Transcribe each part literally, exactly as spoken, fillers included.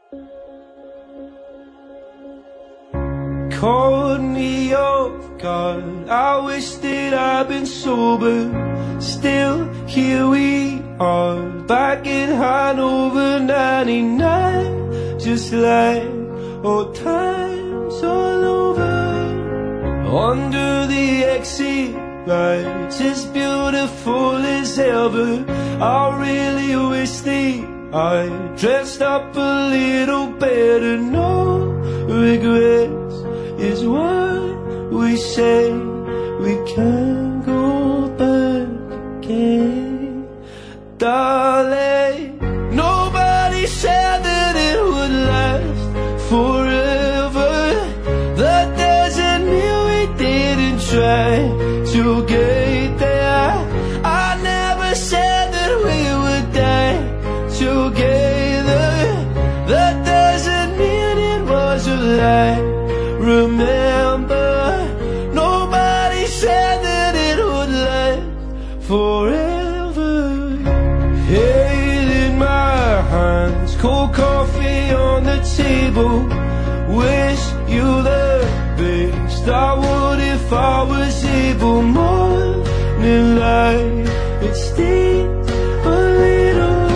Caught me off guard, I wish that I'd been sober. Still, here we are, back in Hanover ninety-nine. Just like old times all over. Under the exit lights, as beautiful as ever. I really wish that I dressed up a little better. No regrets is what we say. We can't go back again, darling. Nobody said that it would last forever. That doesn't mean we didn't try to get there. I never said that we would die together. That doesn't mean it was a lie. Remember, nobody said that it would last forever. Head in my hands, cold coffee on the table. Wish you the best, I would if I was able. Morning light, it stings a little.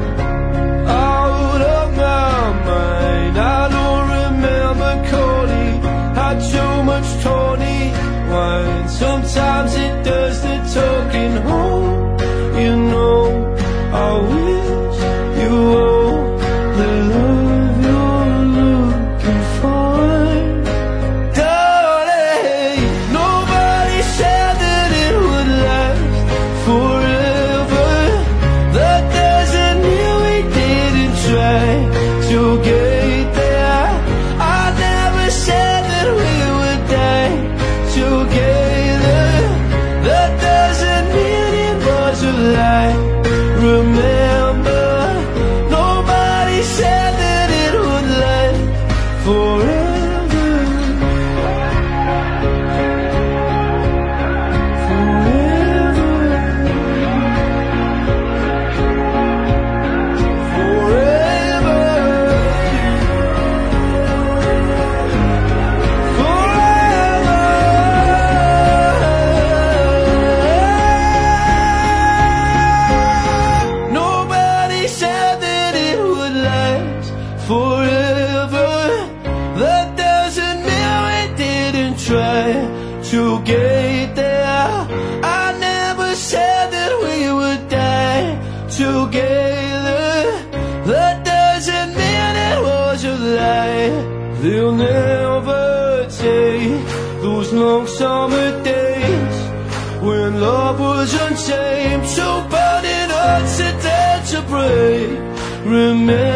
Out of my mind, I don't remember calling. Had too much tawny wine, sometimes it does the talking. Home, you know, I wish you all the love you're looking for. Darling, nobody said that it would last forever. That doesn't mean we didn't try to get there. I never said that we would die together. That doesn't mean it was a lie. Remember, nobody said that it would last forever. Forever. Forever. Forever. Nobody said that it would last forever. That doesn't mean we didn't try to get there. I never said that we would die together. That doesn't mean it was a lie. They'll never take those long summer days when love was untamed, so burning hearts are dead to break. Remember